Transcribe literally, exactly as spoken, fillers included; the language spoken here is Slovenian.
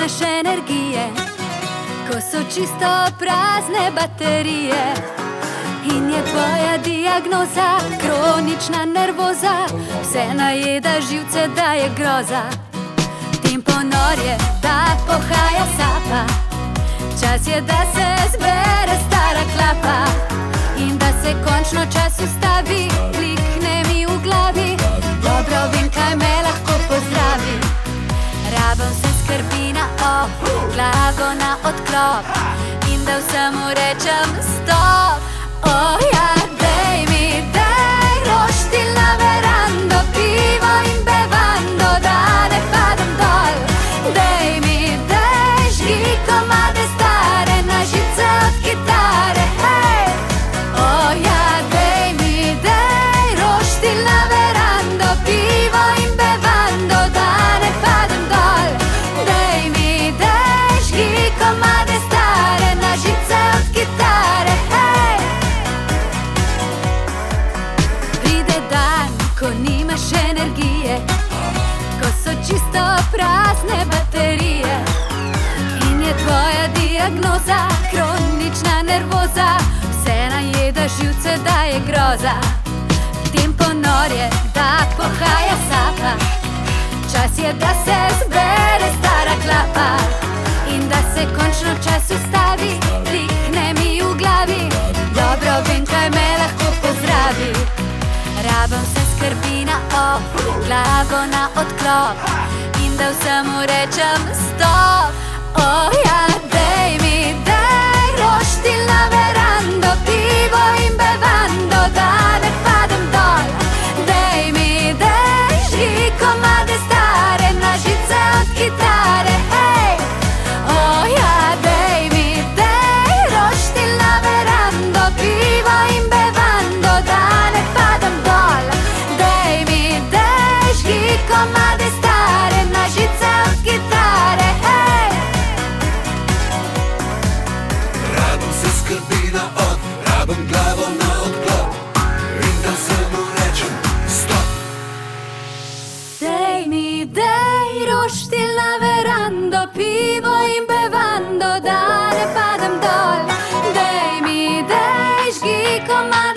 nimaš energije, ko so čisto prazne baterije. In je tvoja diagnoza kronična nervoza, vse najeda živce, da je groza. Tempo nor je, da pohaja sapa, čas je, da se zbere stara klapa in da se končno čas ustavi, klikne mi v glavi. Dobro vem, kaj me lahko pozdravi. Rabim se skrbi na off, glavo na odklop in da vsemu rečem stop. Oh ja, dej mi, dej roštilj na verando, pivo in bevando, da ne padem dol. Dej mi, dej žgi komade stare, na žice od kitare, hej. Oh ja, dej mi, dej roštilj na verando, pivo in bevando, da ne padem dol. Dej mi, dej žgi komade stare, na žice od kitare, hej. Pride dan, ko nimaš energije, ko so čisto prazne baterije in je tvoja diagnoza kronična nervoza, vse najeda živce, da je groza. Tempo nor je, da pohaja sapa, čas je, da se zbere stara klapa in da se končno čas ustavi, klikne mi v glavi. Dobro vem, kaj me lahko pozdravi. Rabim se skrbi na off, glavo na odklop in da vsemu rečem stop. Oh ja, dej mi, dej roštilj na verando, pivo in bevando, da ne padem dol. Dej mi, dej žgi komade stare, na žice od kitare, hej. Oh ja, dej mi, dej roštilj na verando, pivo in bevando, da ne padem dol. Dej mi, dej žgi komade stare, na žice od kitare, hej. Rabim se skrbi na od, rabim glavo na odklop in da vsemu rečem stop. Dej mi, dej roštilj na verando, pivo in bevando, da ne padem dol. Dej mi, dej žgi komade